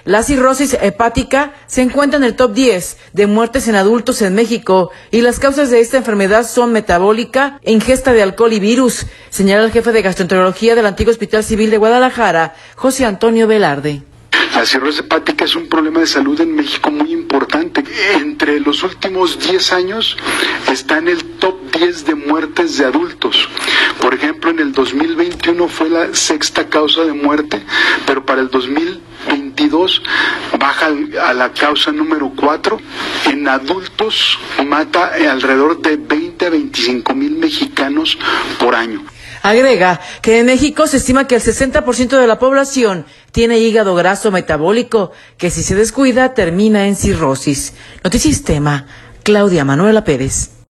La cirrosis hepática se encuentra en el top 10 de muertes en adultos en México y las causas de esta enfermedad son metabólica e ingesta de alcohol y virus, señala el jefe de gastroenterología del antiguo Hospital Civil de Guadalajara, José Antonio Velarde. La cirrosis hepática es un problema de salud en México muy importante. Entre los últimos 10 años está en el top 10 de muertes de adultos. Por ejemplo, en el 2021 fue la sexta causa de muerte, pero para el 2022 baja a la causa número 4. En adultos mata alrededor de 20 a 25 mil mexicanos por año. Agrega que en México se estima que el 60% de la población tiene hígado graso metabólico, que si se descuida termina en cirrosis. Notisistema, Claudia Manuela Pérez.